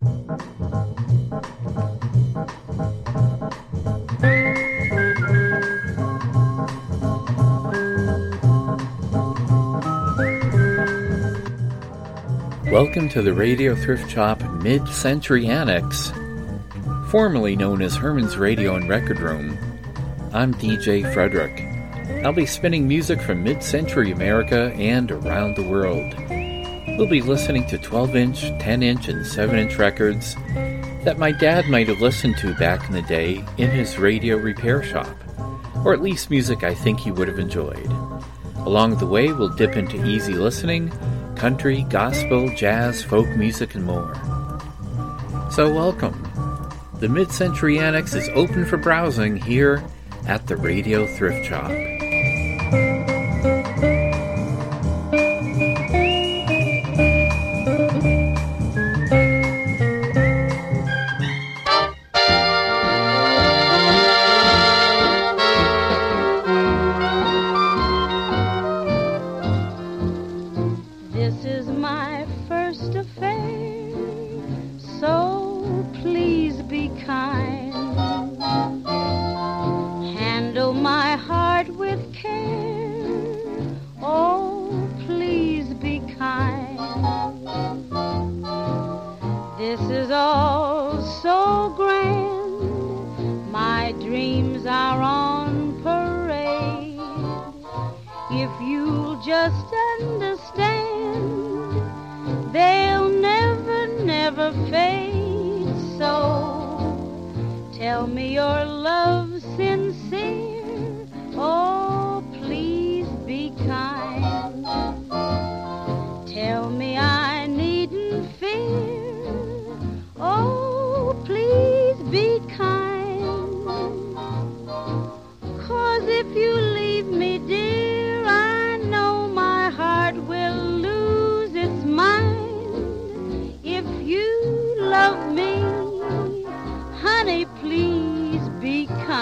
Welcome to the Radio Thrift Shop Mid-Century Annex, formerly known as Herman's Radio and Record Room. I'm DJ Frederick. I'll be spinning music from mid-century America and around the world. We'll be listening to 12-inch, 10-inch, and 7-inch records that my dad might have listened to back in the day in his radio repair shop, or at least music I think he would have enjoyed. Along the way, we'll dip into easy listening, country, gospel, jazz, folk music, and more. So welcome. The Mid-Century Annex is open for browsing here at the Radio Thrift Shop. Honey, please be kind.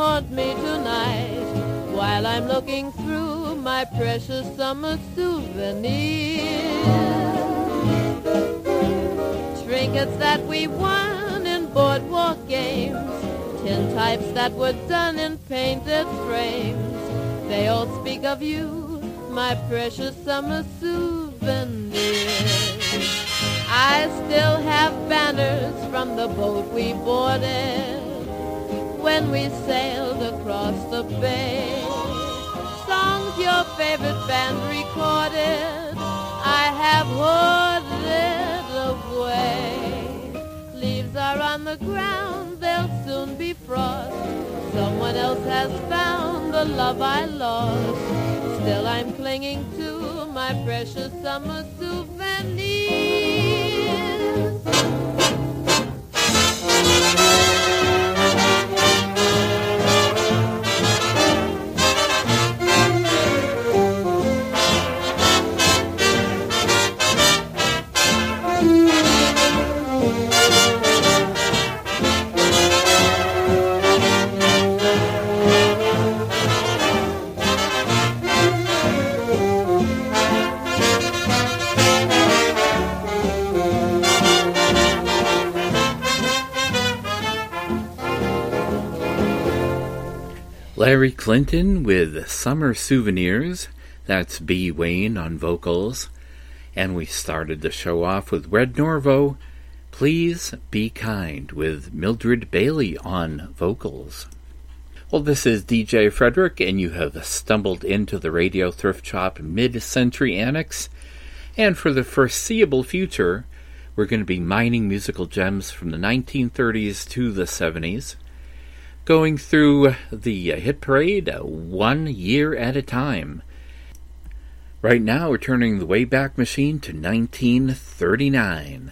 haunt me tonight while I'm looking through my precious summer souvenirs. Trinkets that we won in boardwalk games, tintypes that were done in painted frames. They all speak of you, my precious summer souvenirs. I still have banners from the boat we boarded when we sailed across the bay. Songs your favorite band recorded, I have hoarded away. Leaves are on the ground, they'll soon be frost. Someone else has found the love I lost. Still I'm clinging to my precious summer souvenirs. Larry Clinton with Summer Souvenirs. That's B. Wayne on vocals. And we started the show off with Red Norvo, Please Be Kind, with Mildred Bailey on vocals. Well, this is DJ Frederick, and you have stumbled into the Radio Thrift Shop Mid-Century Annex. And for the foreseeable future, we're going to be mining musical gems from the 1930s to the 70s. Going through the hit parade 1 year at a time. Right now we're turning the Wayback Machine to 1939.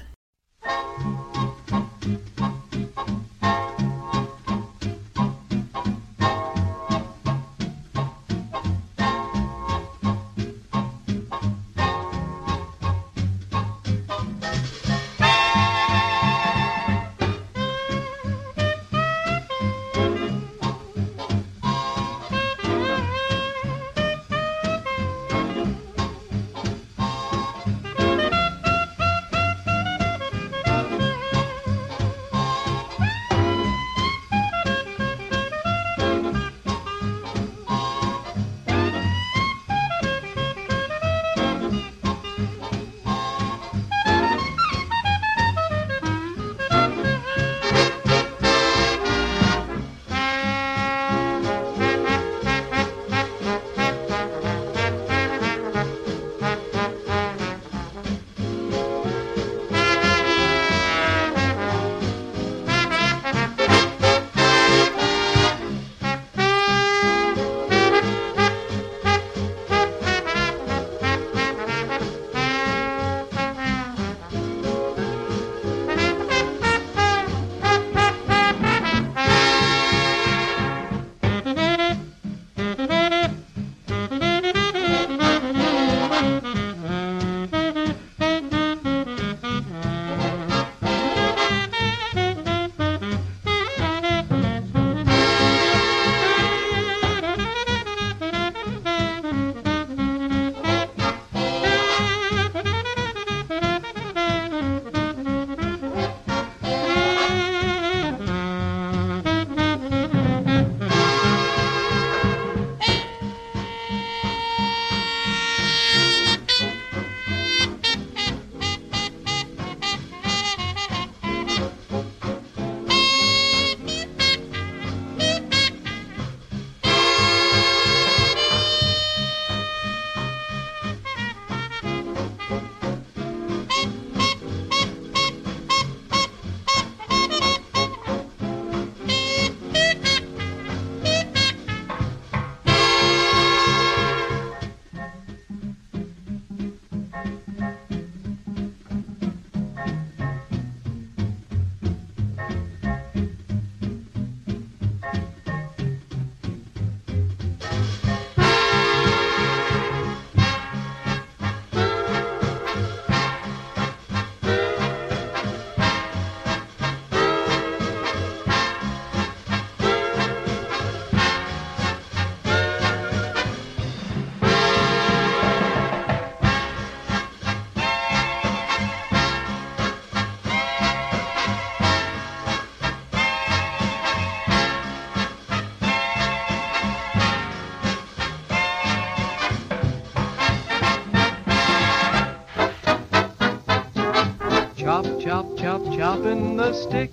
chop, chop, chopping the stick.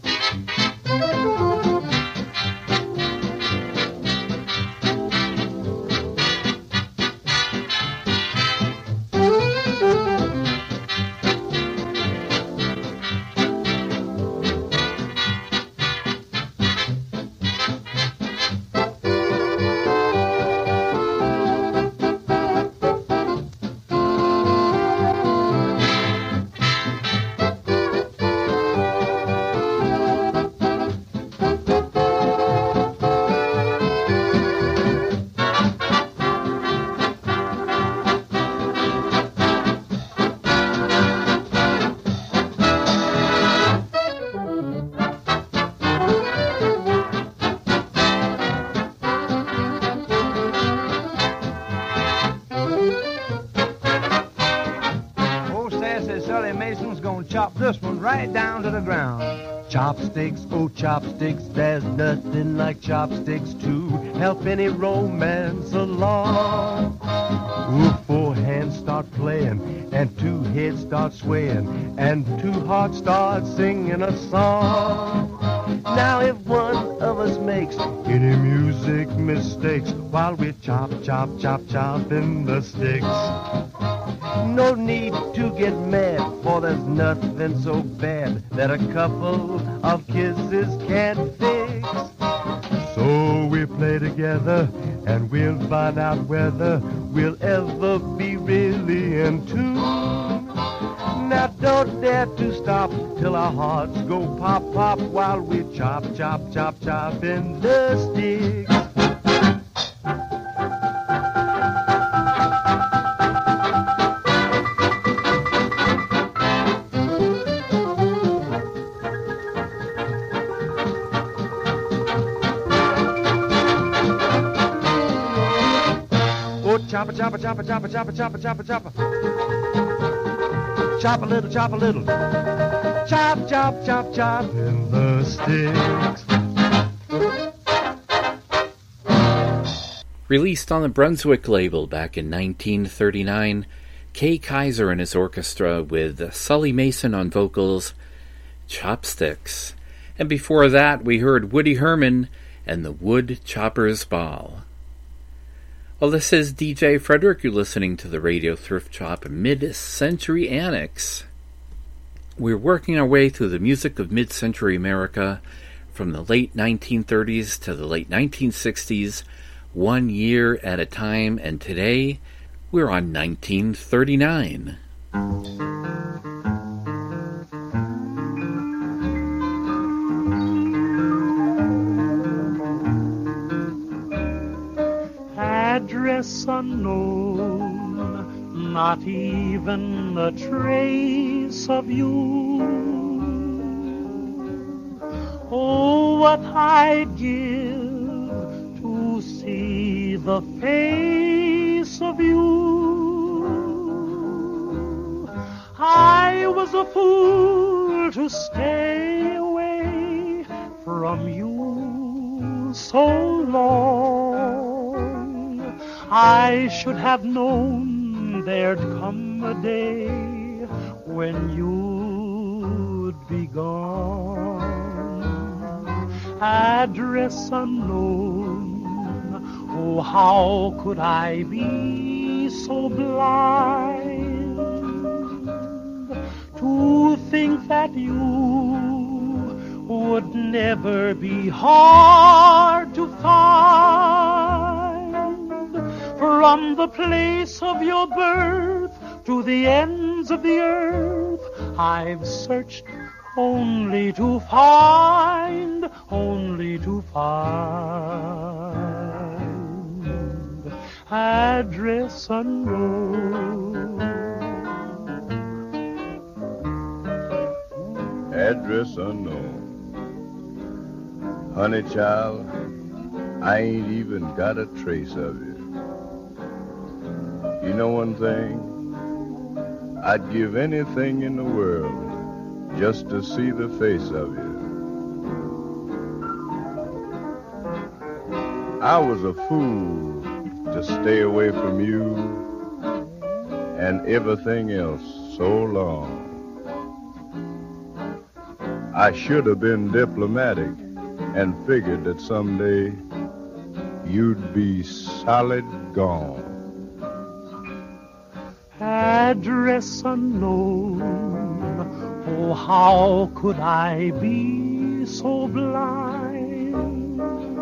This one right down to the ground. Chopsticks, oh chopsticks, there's nothing like chopsticks to help any romance along. Ooh, 4 hands start playing, and 2 heads start swaying, and 2 hearts start singing a song. Now if one of us makes any music mistakes while we chop, chop, chop, chopping the sticks, no need to get mad, for there's nothing so bad that a couple of kisses can't fix. So we play together, and we'll find out whether we'll ever be really in tune. Now don't dare to stop till our hearts go pop, pop, while we chop, chop, chop, chop in the sticks. Chopper, chopper, chopper, chopper, chopper, chopper, chopper, chopper. Chop a little, chop a little. Chop, chop, chop, chop in the sticks. Released on the Brunswick label back in 1939, Kay Kyser and his orchestra with Sully Mason on vocals, Chopsticks. And before that, we heard Woody Herman and the Wood Chopper's Ball. Well, this is DJ Frederick. You're listening to the Radio Thrift Shop Mid-Century Annex. We're working our way through the music of mid-century America from the late 1930s to the late 1960s, 1 year at a time, and today we're on 1939. Address unknown, not even a trace of you. Oh, what I'd give to see the face of you. I was a fool to stay away from you so long. I should have known there'd come a day when you'd be gone. Address unknown, oh, how could I be so blind to think that you would never be hard to find. From the place of your birth to the ends of the earth, I've searched only to find address unknown. Address unknown. Honey child, I ain't even got a trace of you. You know one thing? I'd give anything in the world just to see the face of you. I was a fool to stay away from you and everything else so long. I should have been diplomatic and figured that someday you'd be solid gone. Address unknown, oh, how could I be so blind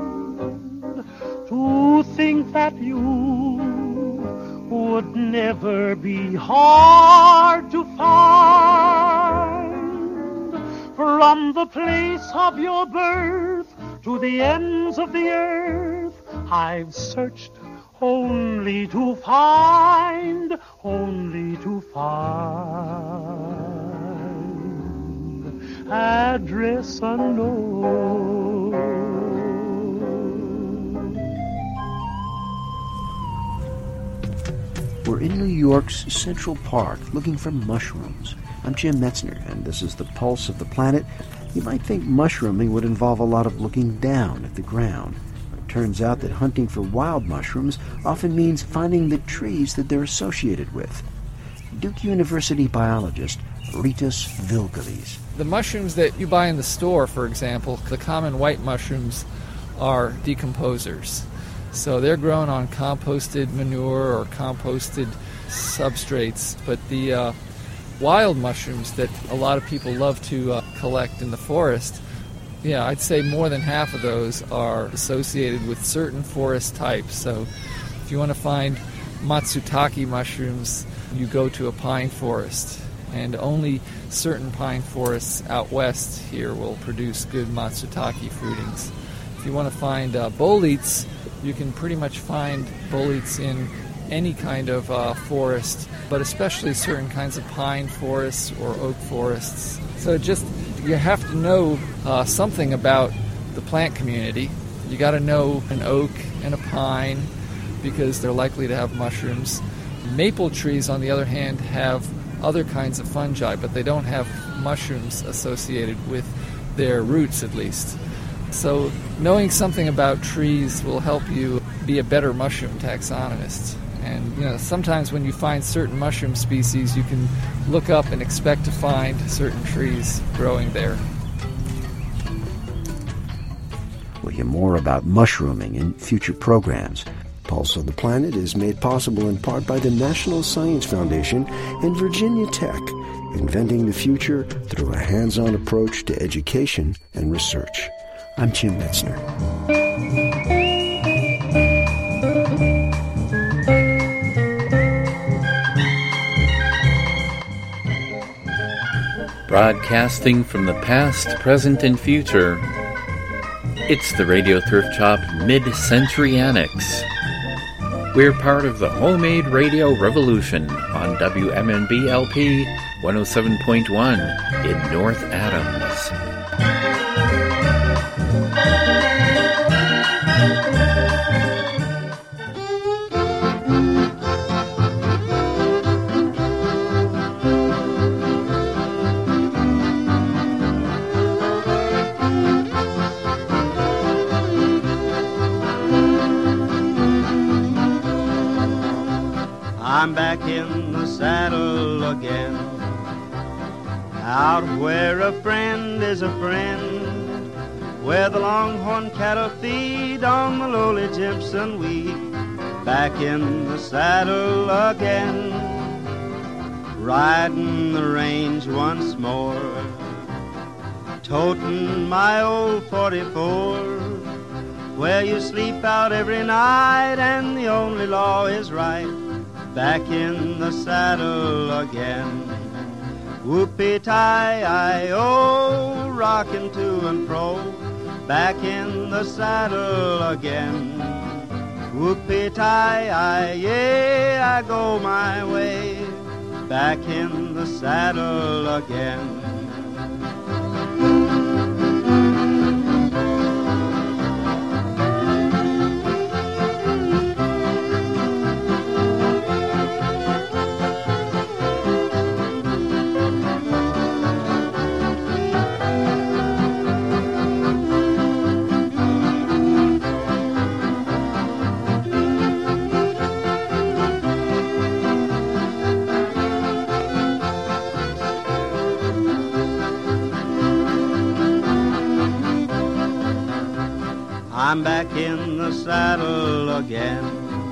to think that you would never be hard to find? From the place of your birth to the ends of the earth, I've searched only to find, address unknown. We're in New York's Central Park looking for mushrooms. I'm Jim Metzner, and this is the Pulse of the Planet. You might think mushrooming would involve a lot of looking down at the ground. It turns out that hunting for wild mushrooms often means finding the trees that they're associated with. Duke University biologist Rytis Vilkelis. The mushrooms that you buy in the store, for example, the common white mushrooms, are decomposers. So they're grown on composted manure or composted substrates. But the wild mushrooms that a lot of people love to collect in the forest, yeah, I'd say more than half of those are associated with certain forest types. So if you want to find matsutake mushrooms, you go to a pine forest. And only certain pine forests out west here will produce good matsutake fruitings. If you want to find boletes, you can pretty much find boletes in any kind of forest, but especially certain kinds of pine forests or oak forests. So just, you have to know something about the plant community. You got to know an oak and a pine because they're likely to have mushrooms. Maple trees, on the other hand, have other kinds of fungi, but they don't have mushrooms associated with their roots, at least. So knowing something about trees will help you be a better mushroom taxonomist. And sometimes when you find certain mushroom species, you can look up and expect to find certain trees growing there. We'll hear more about mushrooming in future programs. Pulse of the Planet is made possible in part by the National Science Foundation and Virginia Tech, inventing the future through a hands-on approach to education and research. I'm Jim Metzner. Broadcasting from the past, present, and future, it's the Radio Thrift Shop Mid-Century Annex. We're part of the homemade radio revolution on WMNB LP 107.1 in North Adams. I'm back in the saddle again, out where a friend is a friend, where the longhorn cattle feed on the lowly Jimson wheat. Back in the saddle again, riding the range once more, toting my old 44, where you sleep out every night and the only law is right. Back in the saddle again, whoopee-tie-I-O, rocking to and fro. Back in the saddle again, whoopee-tie-I, yeah, I go my way. Back in the saddle again. I'm back in the saddle again.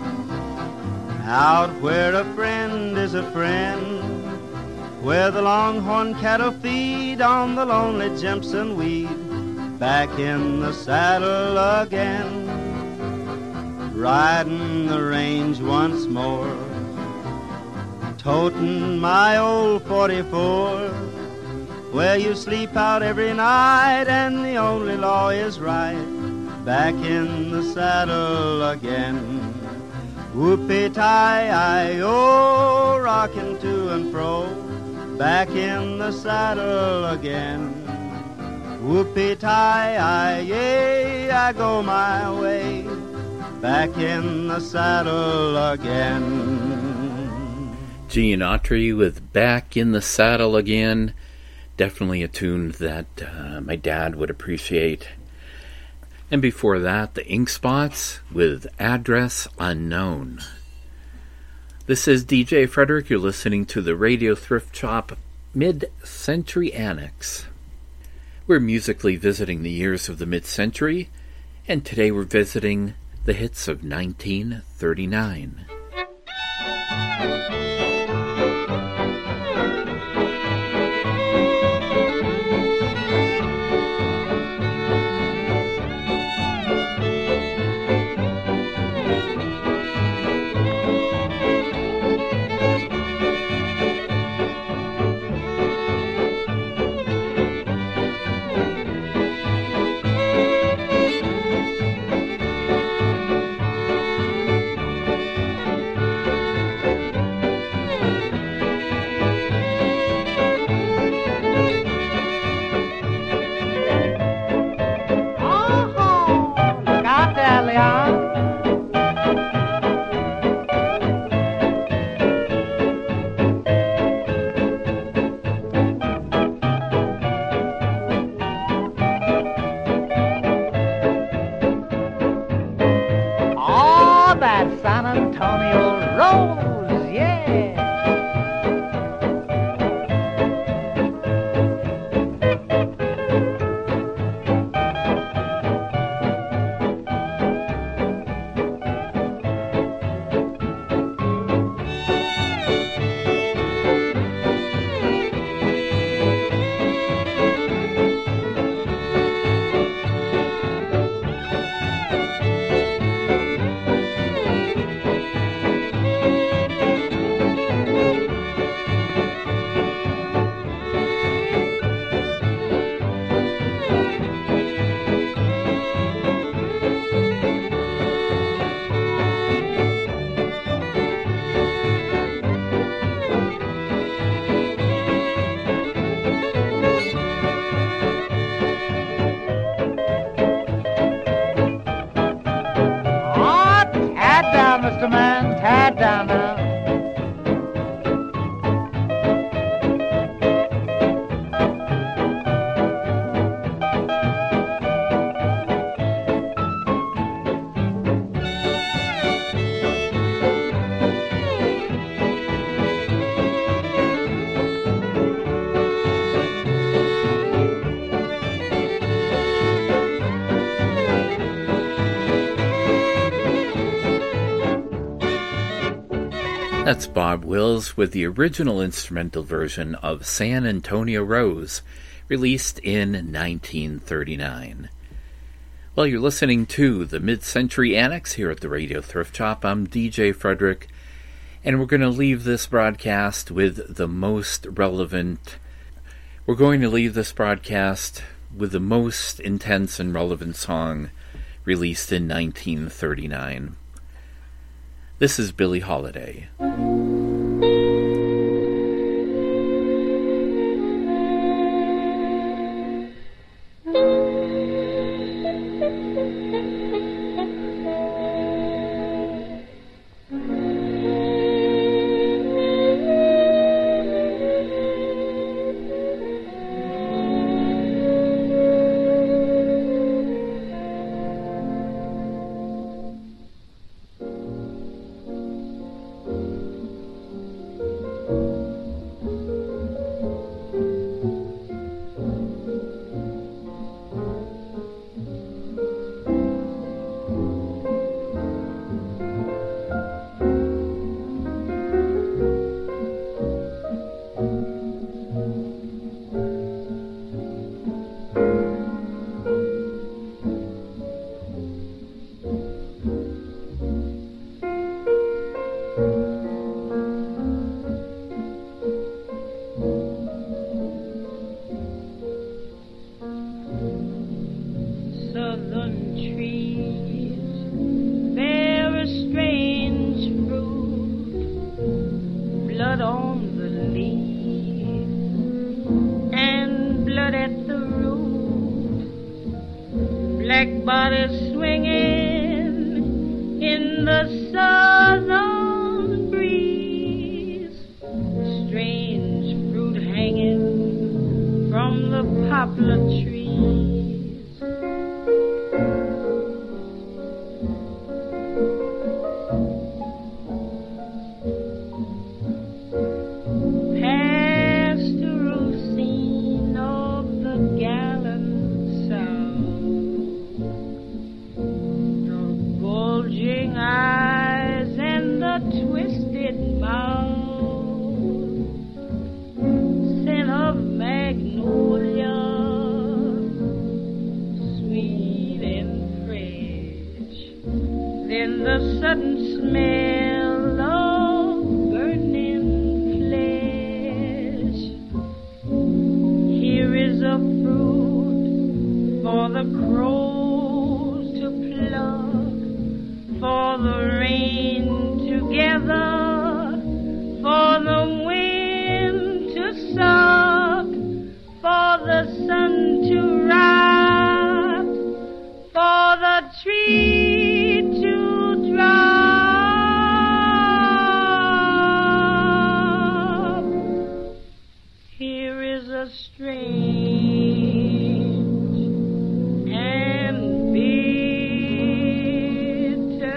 Out where a friend is a friend, where the longhorn cattle feed on the lonely Jimson weed. Back in the saddle again, riding the range once more, toting my old 44, where you sleep out every night and the only law is right. Back in the saddle again. Whoopee-tie-I-O, rocking to and fro, back in the saddle again. Whoopee-tie-I-yay, I go my way, back in the saddle again. Gene Autry with Back in the Saddle Again. Definitely a tune that my dad would appreciate. And before that, the Ink Spots with Address Unknown. This is DJ Frederick. You're listening to the Radio Thrift Shop Mid-Century Annex. We're musically visiting the years of the mid-century, and today we're visiting the hits of 1939. That's Bob Wills with the original instrumental version of San Antonio Rose, released in 1939. Well, you're listening to the Mid-Century Annex here at the Radio Thrift Shop. I'm DJ Frederick, and we're going to leave this broadcast with the most relevant... We're going to leave this broadcast with the most intense and relevant song released in 1939. This is Billie Holiday. body swinging in the southern breeze. Strange fruit hanging from the poplar trees. Sudden smell of burning flesh. Here is a fruit for the crows to pluck, for the rain to gather, for the wind to suck, for the sun to rise, for the tree to drop. Here is a strange and bitter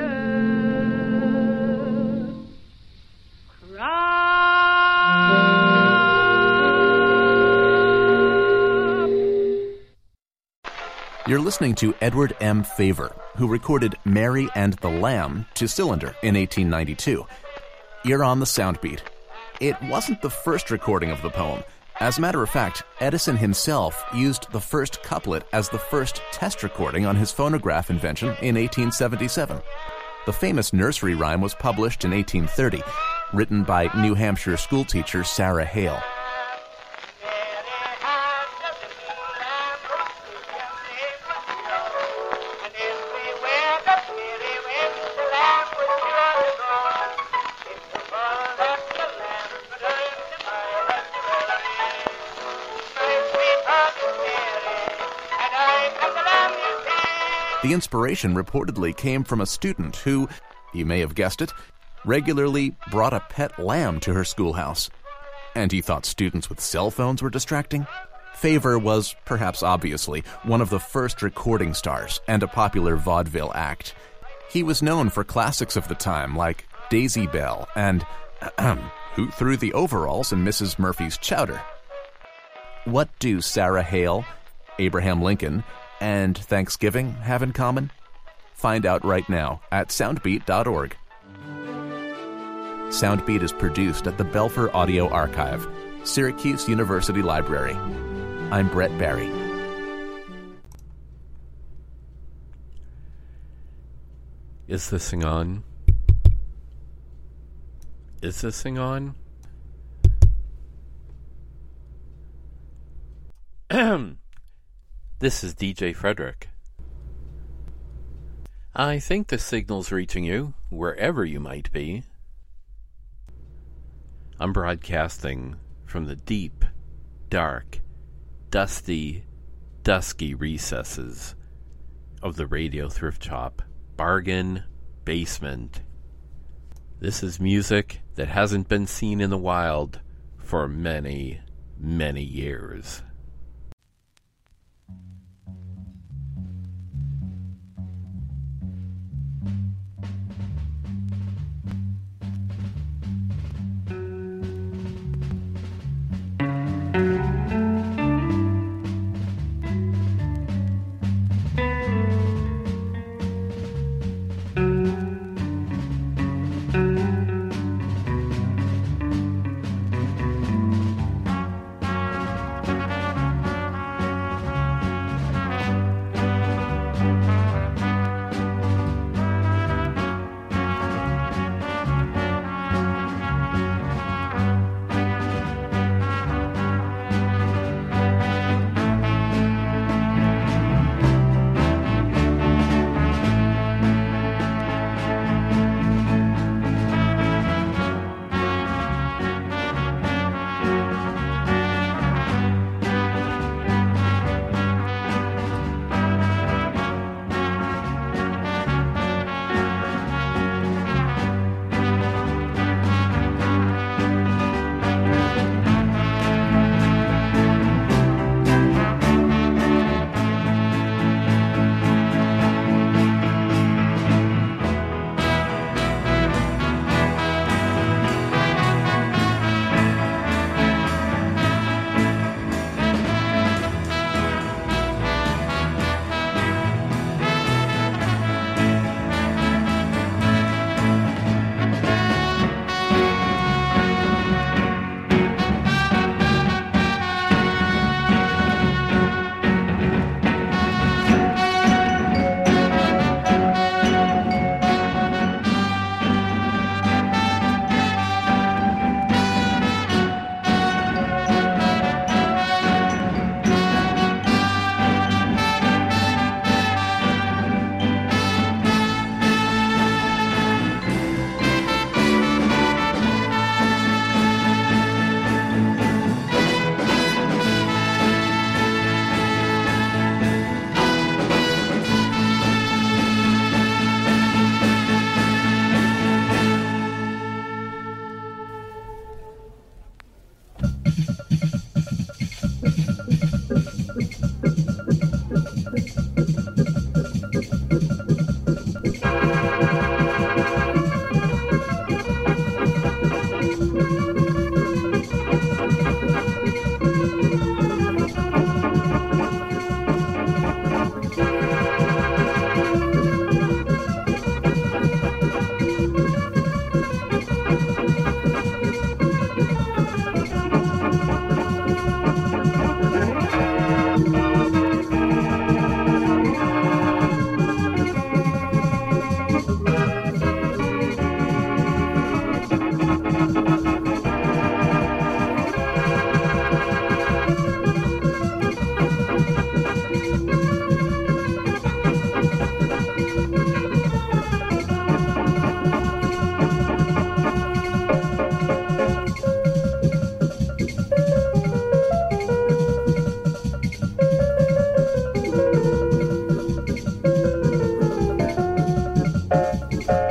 crop. You're listening to Edward M. Favor, who recorded Mary and the Lamb to cylinder in 1892. You're on the Soundbeat. It wasn't the first recording of the poem. As a matter of fact, Edison himself used the first couplet as the first test recording on his phonograph invention in 1877. The famous nursery rhyme was published in 1830, written by New Hampshire schoolteacher Sarah Hale. The inspiration reportedly came from a student who, you may have guessed it, regularly brought a pet lamb to her schoolhouse. And he thought students with cell phones were distracting? Favor was, perhaps obviously, one of the first recording stars and a popular vaudeville act. He was known for classics of the time like Daisy Bell and Who Threw the Overalls and Mrs. Murphy's Chowder. What do Sarah Hale, Abraham Lincoln, and Thanksgiving have in common? Find out right now at soundbeat.org. Soundbeat is produced at the Belfer Audio Archive, Syracuse University Library. I'm Brett Barry. Is this thing on? Is this thing on? This is DJ Frederick. I think the signal's reaching you, wherever you might be. I'm broadcasting from the deep, dark, dusty, dusky recesses of the Radio Thrift Shop bargain basement. This is music that hasn't been seen in the wild for many, many years.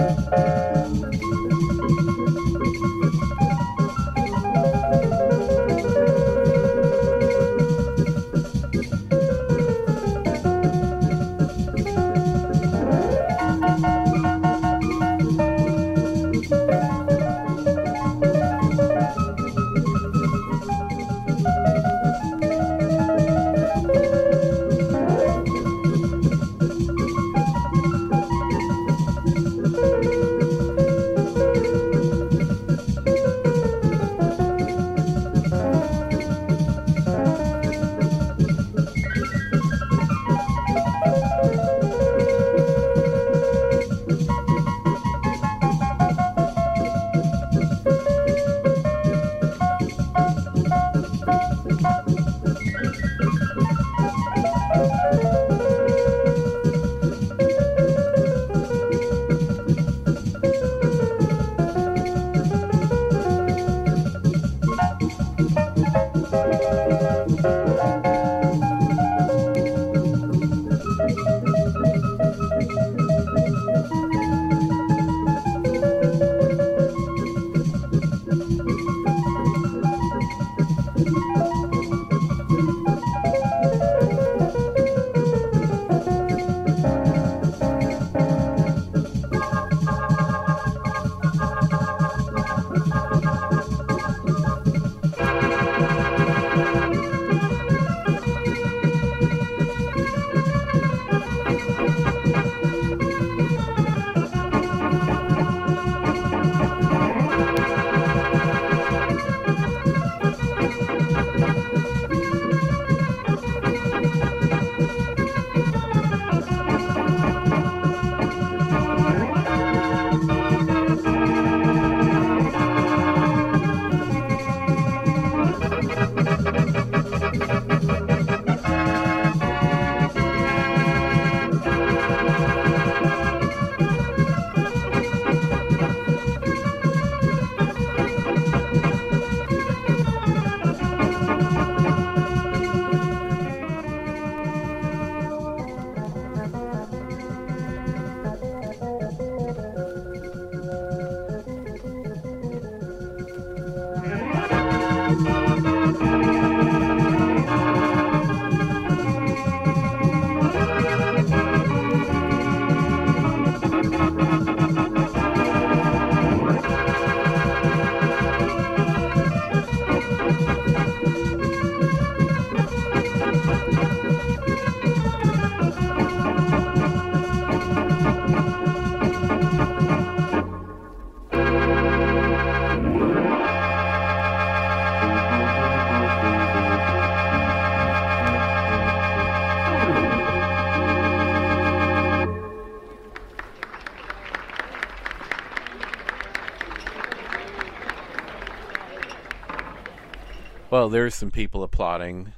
Well, there's some people applauding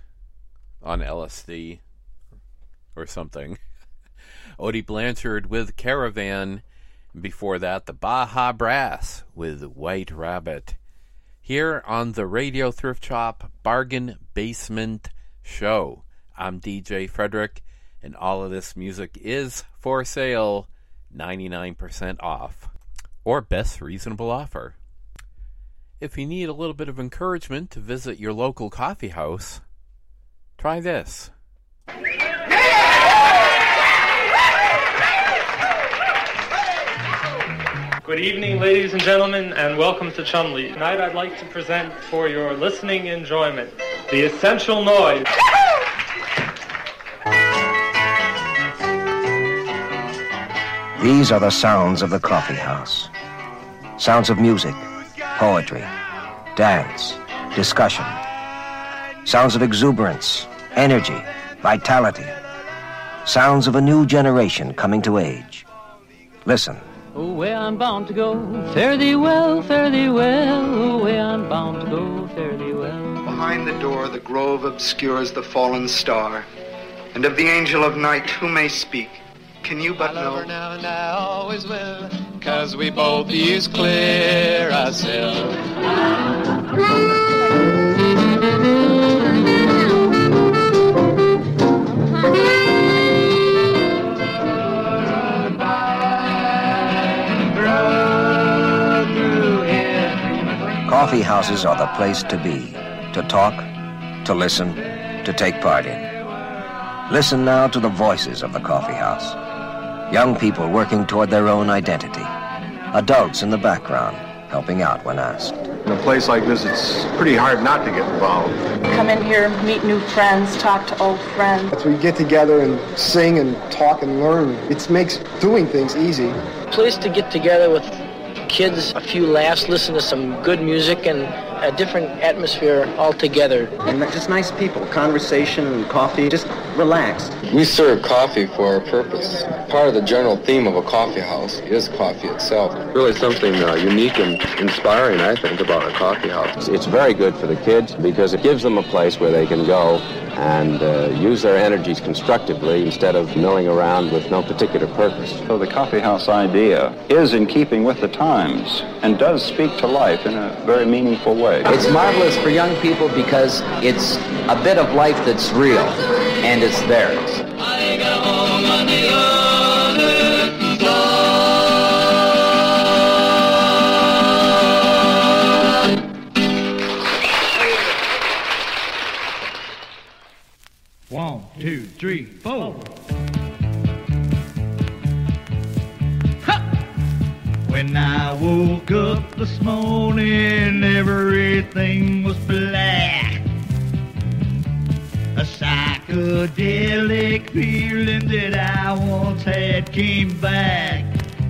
on LSD or something. Odie Blanchard with Caravan. Before that, the Baja Brass with White Rabbit. Here on the Radio Thrift Shop Bargain Basement Show. I'm DJ Frederick, and all of this music is for sale, 99% off, or best reasonable offer. If you need a little bit of encouragement to visit your local coffee house, try this. Good evening, ladies and gentlemen, and welcome to Chumley. Tonight I'd like to present for your listening enjoyment the essential noise. These are the sounds of the coffee house. Sounds of music, poetry, dance, discussion. Sounds of exuberance, energy, vitality. Sounds of a new generation coming to age. Listen. Oh, where I'm bound to go, fare thee well, fare thee well. Oh, where I'm bound to go, fare thee well. Behind the door, the grove obscures the fallen star. And of the angel of night, who may speak? Can you but know? I love her now and I always will, 'cause we both use clear ourselves. Coffee houses are the place to be, to talk, to listen, to take part in. Listen now to the voices of the coffee house. Young people working toward their own identity. Adults in the background, helping out when asked. In a place like this, it's pretty hard not to get involved. Come in here, meet new friends, talk to old friends. As we get together and sing and talk and learn, it makes doing things easy. Place to get together with kids, a few laughs, listen to some good music, and a different atmosphere altogether. And just nice people, conversation and coffee, just relaxed. We serve coffee for our purpose. Part of the general theme of a coffee house is coffee itself. Really something unique and inspiring, I think, about a coffee house. It's very good for the kids because it gives them a place where they can go and use their energies constructively instead of milling around with no particular purpose. So the coffee house idea is in keeping with the times and does speak to life in a very meaningful way. It's marvelous for young people because it's a bit of life that's real and it's theirs. I got home on the other side. 1, 2, 3, 4. When I woke up this morning, everything was black. A psychedelic feeling that I once had came back.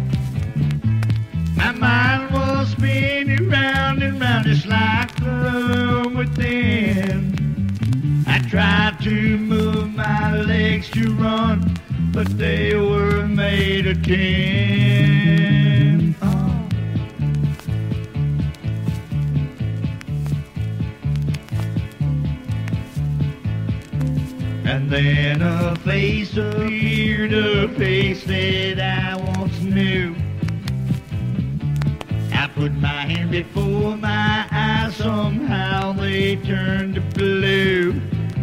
My mind was spinning round and round just like the room within. I tried to move my legs to run, but they were made of tin. And then a face appeared, a face that I once knew. I put my hand before my eyes, somehow they turned to blue.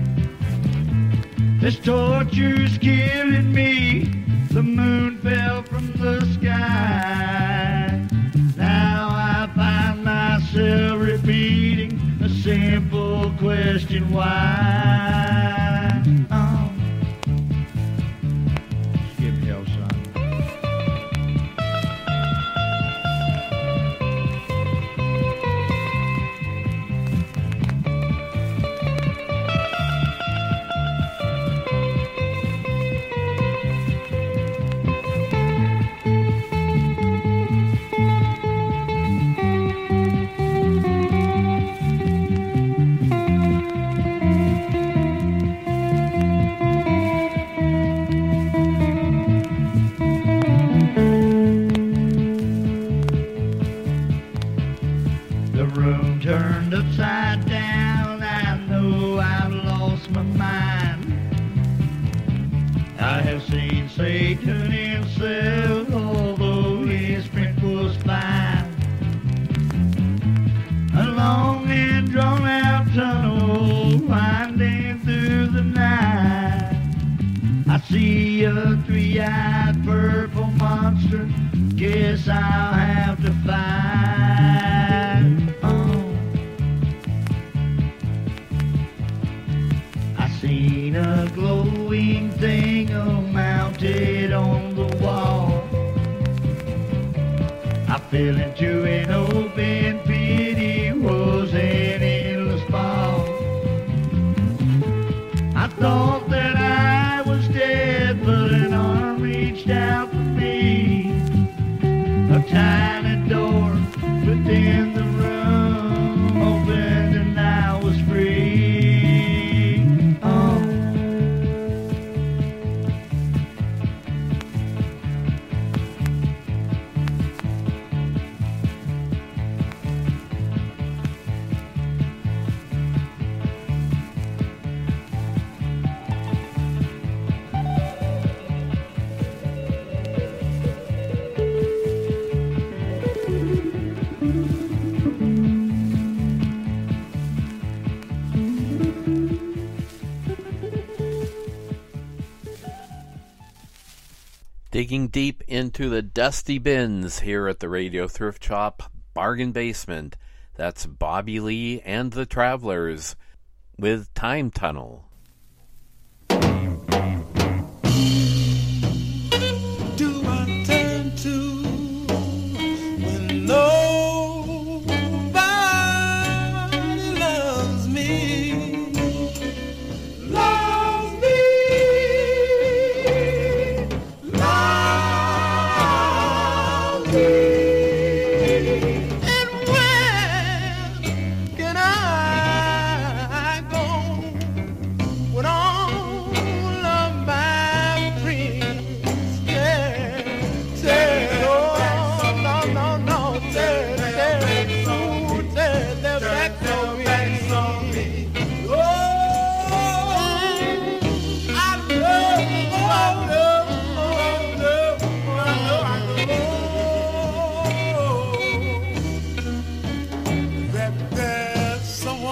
This torture's killing me, the moon fell from the sky. Now I find myself repeating a simple question, why? Give me your son. Turned upside down, I know I've lost my mind. I have seen Satan himself, although his print was fine. A long and drawn out tunnel winding through the night. I see a three-eyed purple monster, guess I'll have to fight. Seen a glowing thing mounted on the wall. I fell into an open pit, it was an endless ball. I thought that I was dead, but an arm reached out for me. A tiny door within the room opened and I was free. Digging deep into the dusty bins here at the Radio Thrift Shop Bargain Basement. That's Bobby Lee and the Travelers with Time Tunnel. Do I turn to when nobody loves me? Loves me, loves me. And where can I go when all of my friends said, oh, no, no, no, said, ooh, said they're back on me. Oh, I know that there's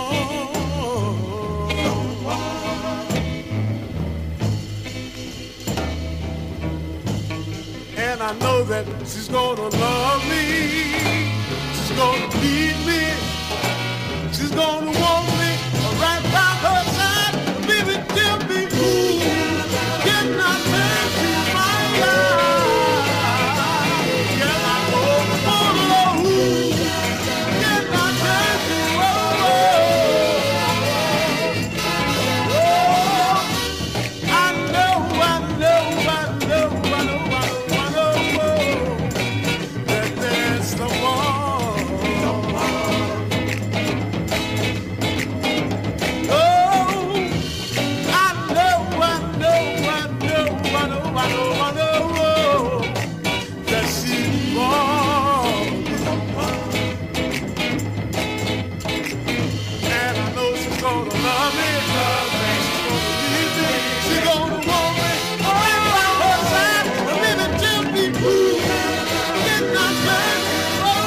and I know that she's gonna love me, she's gonna need me, she's gonna want me right by her side. Baby, tell me who can I turn to my life? Can I go for who can I turn to? I know that there's someone. Oh, I know that she's wrong. And I know she's gonna love me, she's gonna need me, she's gonna want me right by her side. Baby, tell me who can I turn to?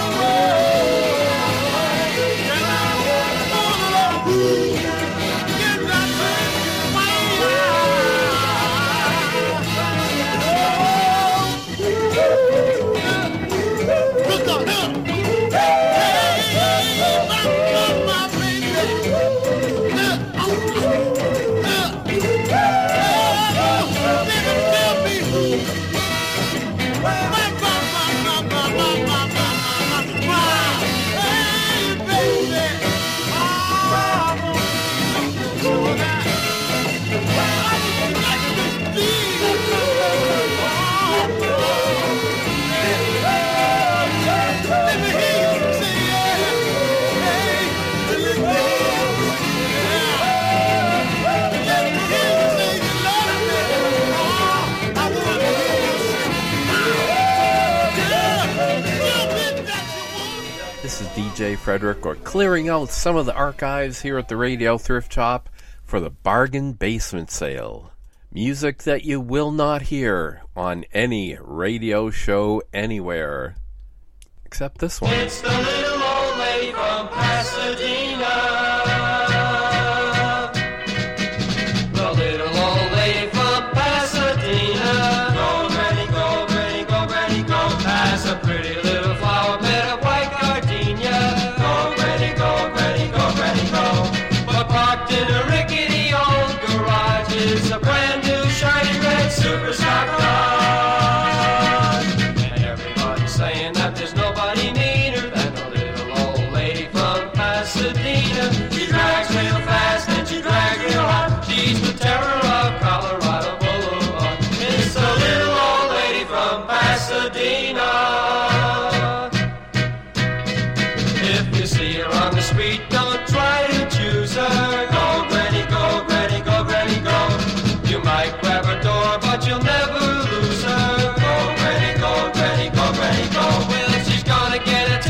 Can I follow who can I turn to my look on her. My baby. Tell me who. This is DJ Frederick, or clearing out some of the archives here at the Radio Thrift Shop for the Bargain Basement Sale. Music that you will not hear on any radio show anywhere. Except this one. It's the little old lady from Pasadena. The little old lady from Pasadena. Go, Granny, go, Granny, go, Granny, go. Pass a pretty little flower bed of white gardenia. Go, Granny, go, Granny, go, Granny, go. But parked in a rickety old garage is a brand new shiny red super stock Dodge. And everybody's saying that there's nobody meaner than the little old lady from Pasadena. She drags real fast and she drags real hot. She's the terror of Colorado Boulevard. It's the little old lady from Pasadena. If you see her on the street, don't try to choose her. Go, Granny, go, Granny, go, Granny, go. You might grab her door, but you'll never lose her. Go, Granny, go, Granny, go, Granny, go. Well, she's gonna get it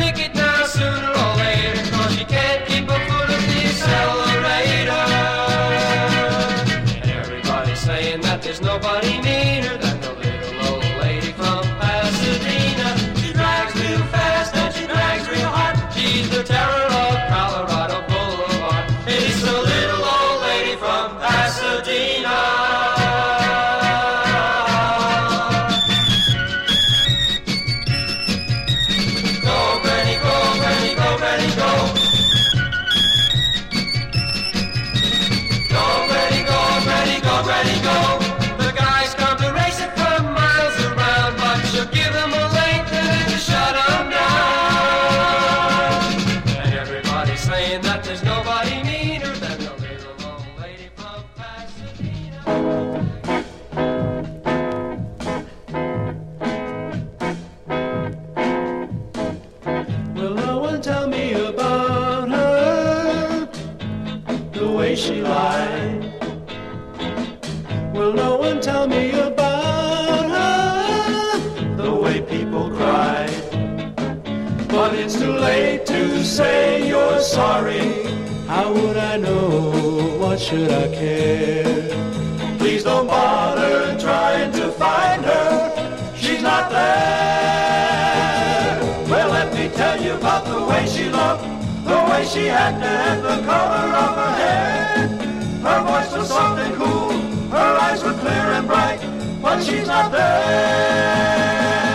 But it's too late to say you're sorry. How would I know? What should I care? Please don't bother trying to find her. She's not there. Well, let me tell you about the way she looked, the way she acted, and the color of her hair. Her voice was soft and cool, her eyes were clear and bright, but she's not there.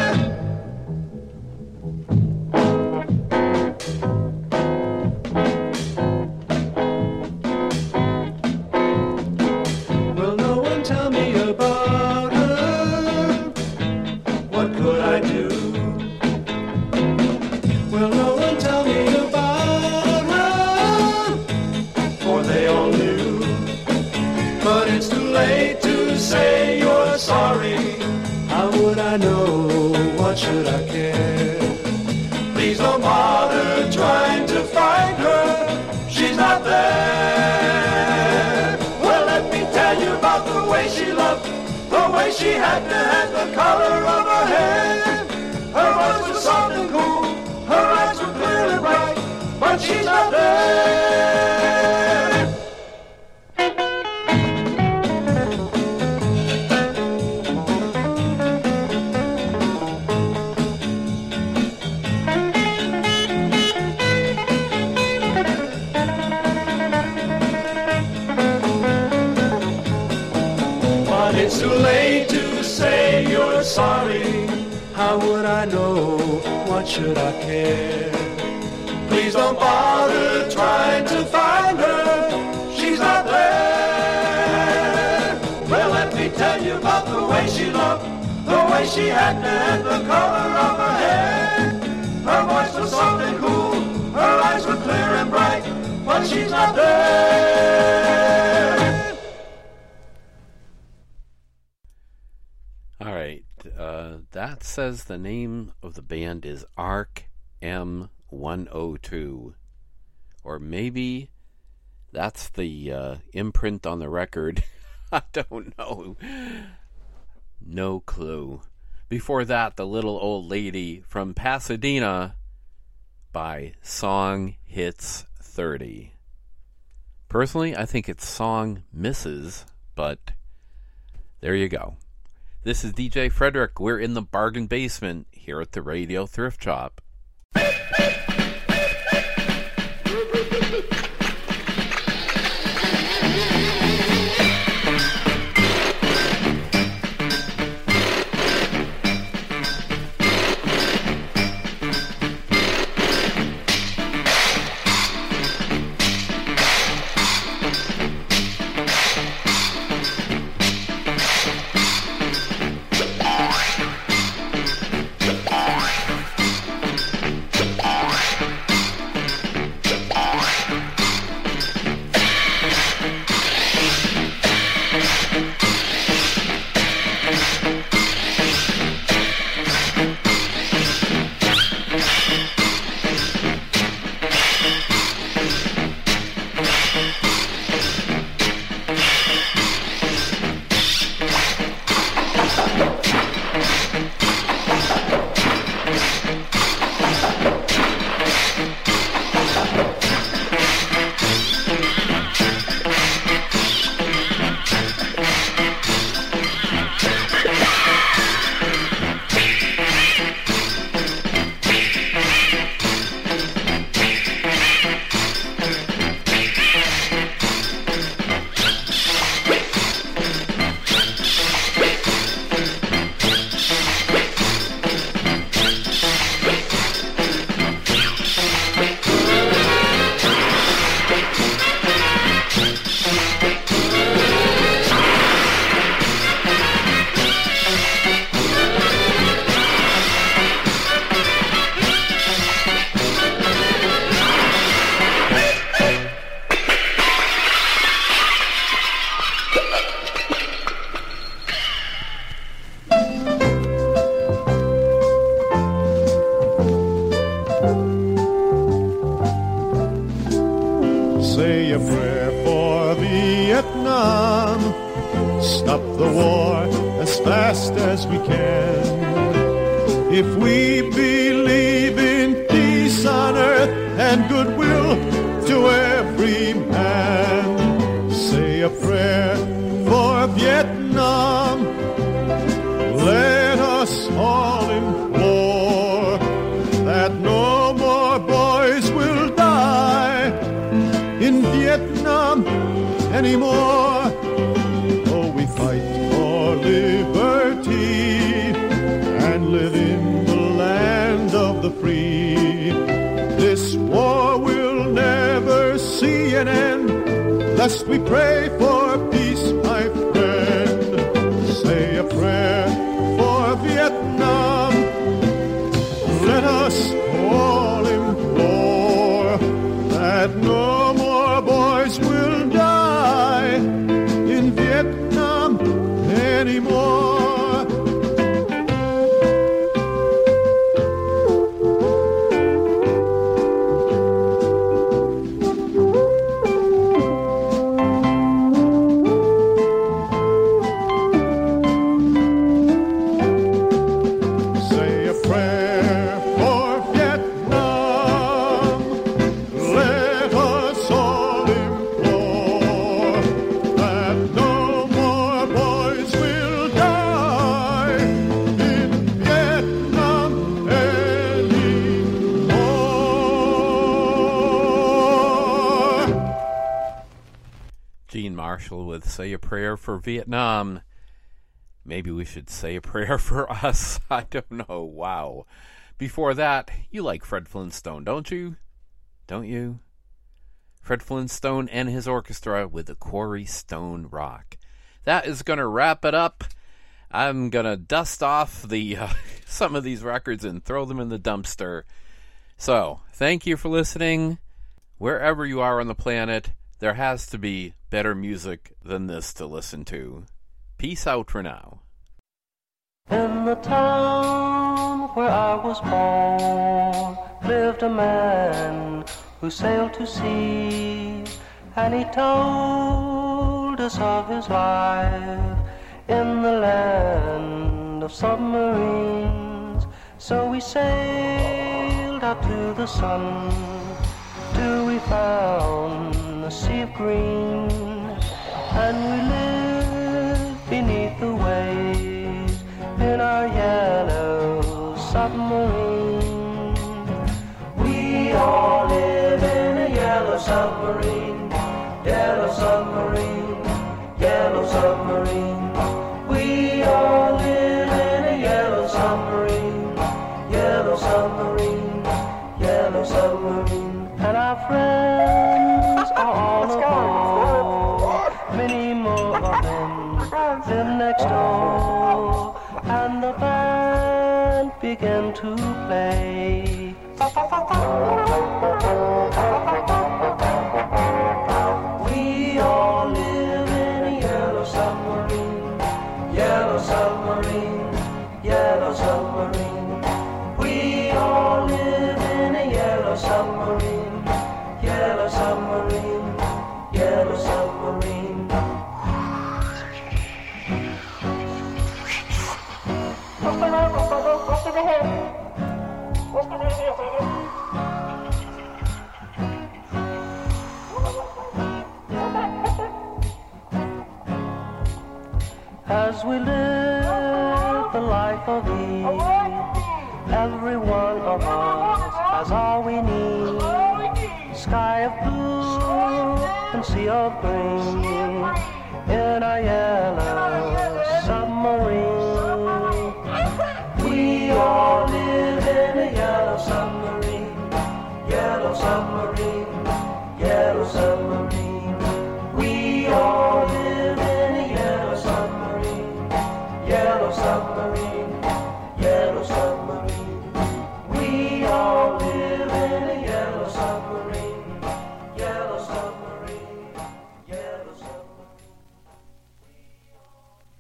Will no one tell me about her? What could I do? Will no one tell me about her? For they all knew. But it's too late to say you're sorry. How would I know? What should I care? Please don't bother trying to find her. She's not there. Well, let me tell you about the way she looked, the way she acted, and the color of her hair. Her voice was soft and cool, her eyes were clear and bright, but she's not there. But it's too late to say you're sorry. How would I know? What should I care? Please don't bother trying to find her. She's not there. Well, let me tell you about the way she looked, the way she acted, and the color of her hair. Her voice was soft and cool, her eyes were clear and bright, but she's not there. All right, that says the name of the band is Arc M102. Or maybe that's the imprint on the record. I don't know. No clue. Before that, The Little Old Lady from Pasadena by Song Hits 30. Personally, I think it's Song Misses, but there you go. This is DJ Frederick. We're in the bargain basement here at the Radio Thrift Shop. Say a prayer for Vietnam. Stop the war as fast as we can. If we believe in peace no more boys will die in Vietnam anymore. Oh, we fight for liberty and live in the land of the free. This war will never see an end, thus we pray for peace, my friend. Say a prayer for Vietnam. Let us all implore that no more boys will die in Vietnam anymore. With Say a Prayer for Vietnam. Maybe we should say a prayer for us. I don't know. Wow. Before that, you like Fred Flintstone, don't you? Don't you? Fred Flintstone and his orchestra with the Quarry Stone Rock. That is going to wrap it up. I'm going to dust off the some of these records and throw them in the dumpster. So, thank you for listening. Wherever you are on the planet, there has to be better music than this to listen to. Peace out for now. In the town where I was born lived a man who sailed to sea, and he told us of his life in the land of submarines. So we sailed out to the sun till we found a sea of green, and we lived beneath the waves in our yellow submarine. We all live in a yellow submarine, yellow submarine, yellow submarine. We all live in a yellow submarine, yellow submarine, yellow submarine. And our friends are all aboard. Many more of them live next door, and the band began to play. We all live in a yellow submarine, yellow submarine, yellow submarine. We all live in a yellow submarine, yellow submarine, yellow submarine. As we live the life of ease, every one of us has all we need. Sky of blue and sea of green in a yellow submarine. We all live in a yellow submarine, yellow submarine.